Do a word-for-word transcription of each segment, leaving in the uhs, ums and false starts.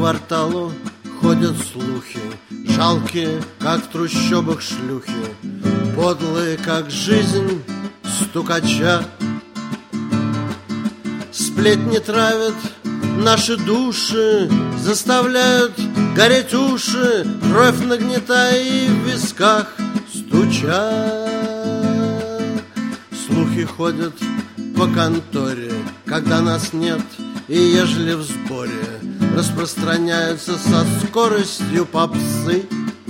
кварталу ходят слухи, жалкие, как в трущобах шлюхи, подлые, как жизнь стукача. Сплетни травят наши души, заставляют гореть уши, кровь нагнетая и в висках стуча. Слухи ходят по конторе, когда нас нет, и ежели в сборе, распространяются со скоростью попсы.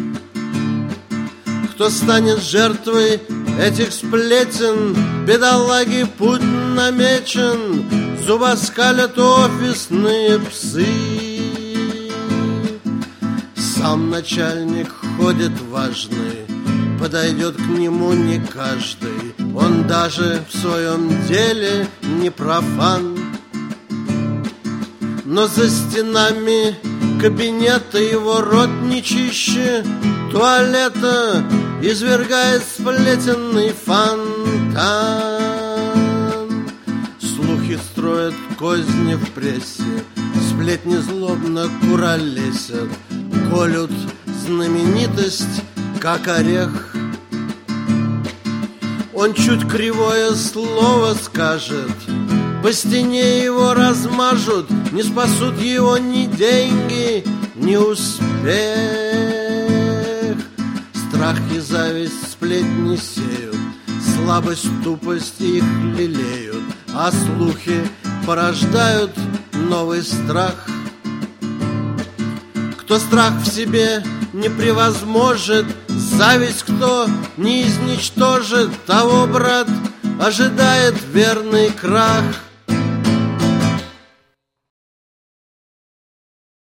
Кто станет жертвой этих сплетен, бедолаги путь намечен, зубоскалят офисные псы. Сам начальник ходит важный, подойдет к нему не каждый, он даже в своем деле не профан. Но за стенами кабинета его рот не чище туалета, извергает сплетенный фонтан. Слухи строят козни в прессе, сплетни злобно куролесят, колют знаменитость, как орех. Он чуть кривое слово скажет, по стене его размажут, не спасут его ни деньги, ни успех. Страх и зависть сплетни сеют, слабость, тупость их лелеют, а слухи порождают новый страх. Кто страх в себе не превозможет, зависть кто не изничтожит, того, брат, ожидает верный крах.